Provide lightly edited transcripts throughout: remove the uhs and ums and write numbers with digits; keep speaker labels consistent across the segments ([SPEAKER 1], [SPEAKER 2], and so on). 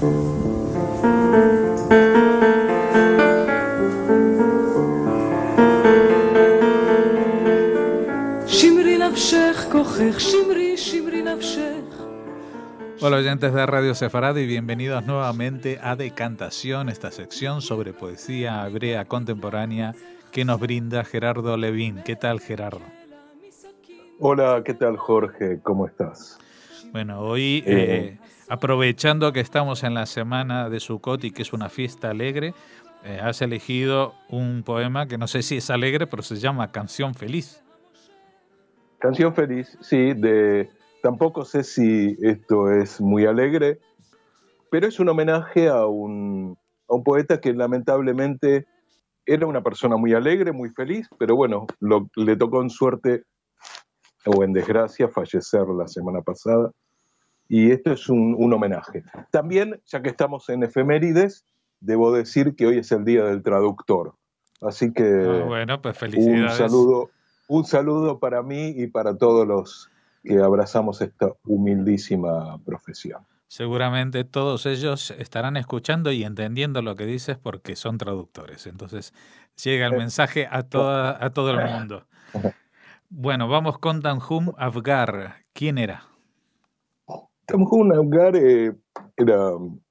[SPEAKER 1] Hola oyentes de Radio Sefarad y bienvenidos nuevamente a Decantación, esta sección sobre poesía hebrea contemporánea que nos brinda Gerardo Levín. ¿Qué tal, Gerardo?
[SPEAKER 2] Hola, ¿qué tal, Jorge? ¿Cómo estás?
[SPEAKER 1] Bueno, hoy aprovechando que estamos en la semana de Sukkot y que es una fiesta alegre, has elegido un poema que no sé si es alegre, pero se llama Canción Feliz.
[SPEAKER 2] Canción feliz, sí, tampoco sé si esto es muy alegre, pero es un homenaje a un poeta que lamentablemente era una persona muy alegre, muy feliz, pero bueno, le tocó en suerte o en desgracia fallecer la semana pasada, y esto es un homenaje. También, ya que estamos en efemérides, debo decir que hoy es el Día del Traductor, así que
[SPEAKER 1] Bueno, pues
[SPEAKER 2] un
[SPEAKER 1] felicidades.
[SPEAKER 2] saludo para mí y para todos los que abrazamos esta humildísima profesión.
[SPEAKER 1] Seguramente todos ellos estarán escuchando y entendiendo lo que dices porque son traductores. Entonces llega el mensaje a todo el mundo. Bueno, vamos con Tanjum Afgar. ¿Quién era?
[SPEAKER 2] Tamjún Afgar era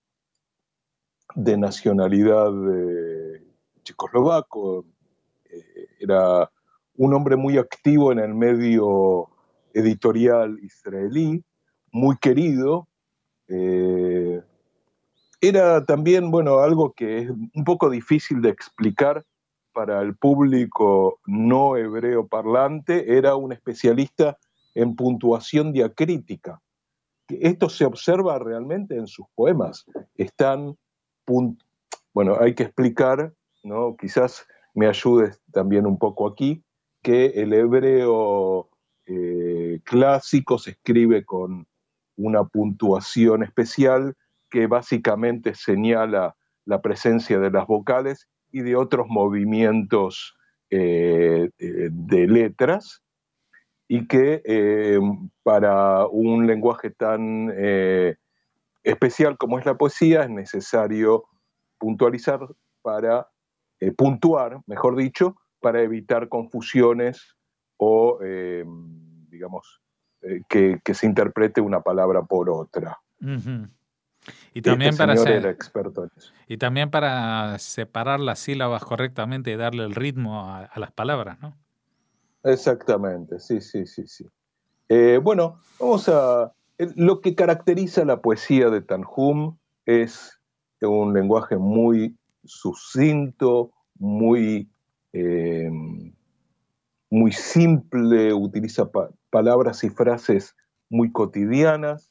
[SPEAKER 2] de nacionalidad checoslovaco, era un hombre muy activo en el medio editorial israelí, muy querido. Era también, bueno, algo que es un poco difícil de explicar para el público no hebreo parlante, era un especialista en puntuación diacrítica. Esto se observa realmente en sus poemas. Están, bueno, hay que explicar, ¿no? Quizás me ayudes también un poco aquí, que el hebreo clásico se escribe con una puntuación especial que básicamente señala la presencia de las vocales y de otros movimientos de letras, y que para un lenguaje tan especial como es la poesía es necesario puntualizar puntuar, mejor dicho, para evitar confusiones o, digamos, que se interprete una palabra por otra.
[SPEAKER 1] Uh-huh. Y
[SPEAKER 2] Este
[SPEAKER 1] también
[SPEAKER 2] señor era experto en eso.
[SPEAKER 1] y también para separar las sílabas correctamente y darle el ritmo a las palabras, ¿no?
[SPEAKER 2] Exactamente, sí, sí, sí, sí. Bueno, lo que caracteriza la poesía de Tanjum es un lenguaje muy sucinto, eh, muy simple, utiliza palabras y frases muy cotidianas,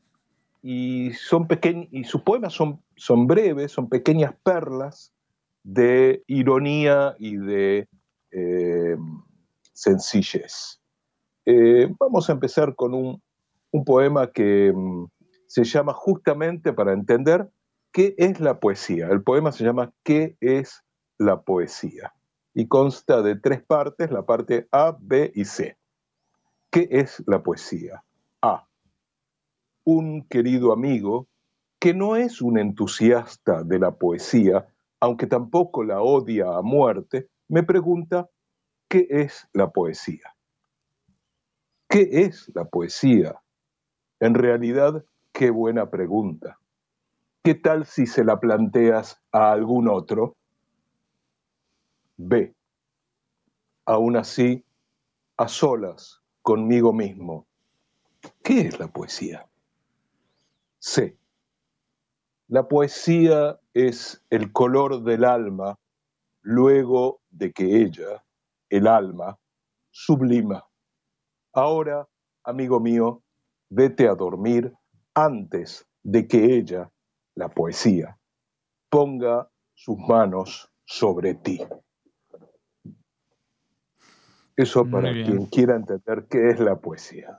[SPEAKER 2] y sus poemas son breves, son pequeñas perlas de ironía y de eh, sencillez. Vamos a empezar con un poema que se llama, justamente para entender qué es la poesía. El poema se llama ¿Qué es la poesía? Y consta de 3 partes, la parte A, B y C. ¿Qué es la poesía? A. Un querido amigo que no es un entusiasta de la poesía, aunque tampoco la odia a muerte, me pregunta ¿qué es la poesía? ¿Qué es la poesía? En realidad, qué buena pregunta. ¿Qué tal si se la planteas a algún otro? B. Aún así, a solas, conmigo mismo. ¿Qué es la poesía? C. La poesía es el color del alma luego de que ella, el alma, sublima. Ahora, amigo mío, vete a dormir antes de que ella, la poesía, ponga sus manos sobre ti. Eso
[SPEAKER 1] Muy
[SPEAKER 2] para
[SPEAKER 1] bien,
[SPEAKER 2] quien quiera entender qué es la poesía.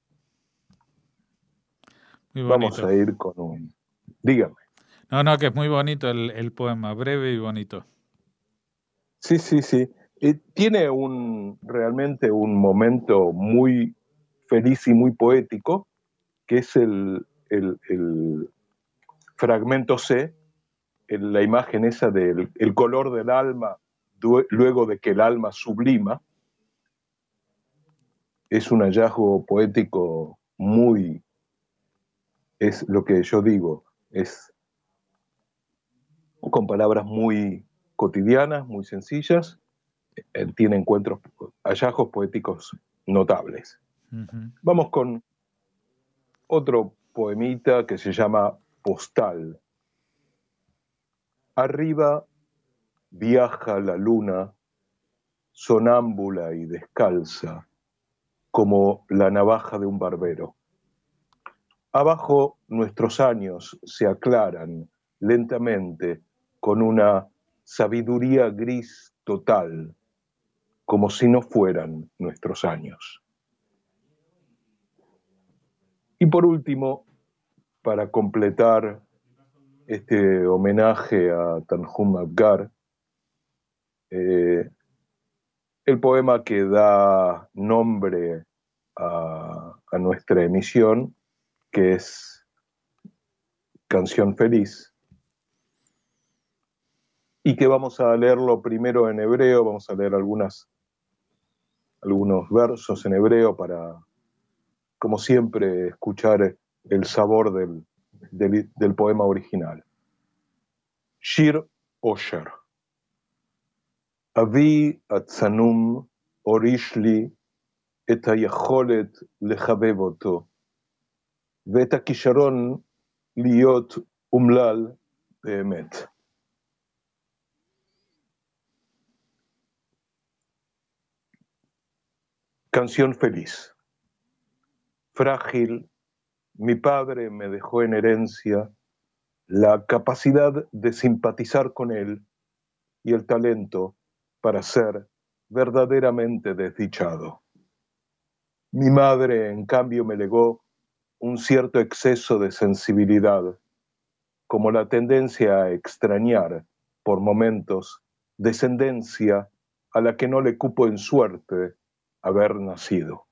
[SPEAKER 1] muy
[SPEAKER 2] Vamos
[SPEAKER 1] bonito.
[SPEAKER 2] a ir con un... Dígame.
[SPEAKER 1] No, que es muy bonito el poema, breve y bonito.
[SPEAKER 2] Sí, sí, sí. Tiene realmente un momento muy feliz y muy poético, que es el fragmento C, la imagen esa del el color del alma luego de que el alma sublima, es un hallazgo poético muy, es lo que yo digo, es con palabras muy cotidianas, muy sencillas, tiene hallazgos poéticos notables.
[SPEAKER 1] Uh-huh.
[SPEAKER 2] Vamos con otro poemita que se llama Postal. Arriba viaja la luna, sonámbula y descalza, como la navaja de un barbero. Abajo nuestros años se aclaran lentamente con una sabiduría gris total, como si no fueran nuestros años. Y por último, para completar este homenaje a Tanjum Abgar, el poema que da nombre a nuestra emisión, que es Canción Feliz, y que vamos a leerlo primero en hebreo, vamos a leer algunos versos en hebreo para, como siempre, escuchar el sabor del poema original. Shir Osher. אבי הצנום הוריש לי את היכולת לחבב אותו, ואת הכישרון להיות אומלל באמת. Canción Feliz. Frágil, mi padre me dejó en herencia la capacidad de simpatizar con él y el talento para ser verdaderamente desdichado. Mi madre, en cambio, me legó un cierto exceso de sensibilidad, como la tendencia a extrañar, por momentos, descendencia a la que no le cupo en suerte haber nacido.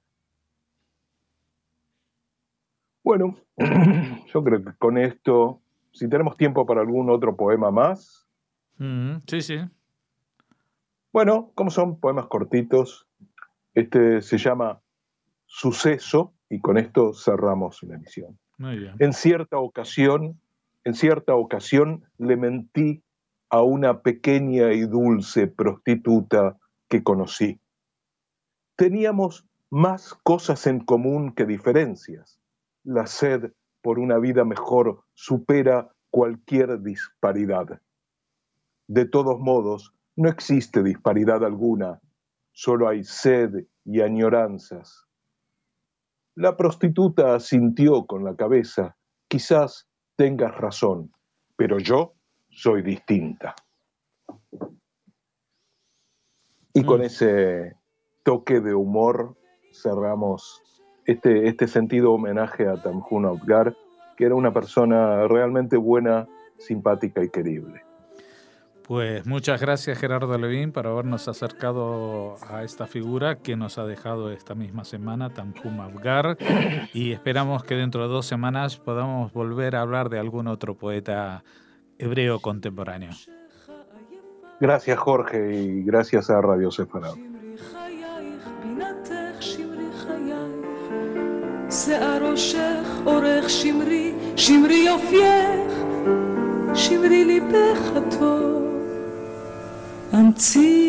[SPEAKER 2] Bueno, yo creo que con esto, si tenemos tiempo para algún otro poema más.
[SPEAKER 1] Sí, sí.
[SPEAKER 2] Bueno, como son poemas cortitos, este se llama Suceso, y con esto cerramos la emisión.
[SPEAKER 1] Muy bien.
[SPEAKER 2] En cierta ocasión le mentí a una pequeña y dulce prostituta que conocí. Teníamos más cosas en común que diferencias. La sed por una vida mejor supera cualquier disparidad. De todos modos, no existe disparidad alguna, solo hay sed y añoranzas. La prostituta asintió con la cabeza. Quizás tengas razón, pero yo soy distinta. Y con ese toque de humor cerramos este sentido homenaje a Tanjum Abgar, que era una persona realmente buena, simpática y querible.
[SPEAKER 1] Pues muchas gracias, Gerardo Levin, por habernos acercado a esta figura que nos ha dejado esta misma semana, Tanjum Abgar, y esperamos que dentro de 2 semanas podamos volver a hablar de algún otro poeta hebreo contemporáneo.
[SPEAKER 2] Gracias, Jorge, y gracias a Radio Sefarad.
[SPEAKER 3] שמרי ליבך הטוב, אמצי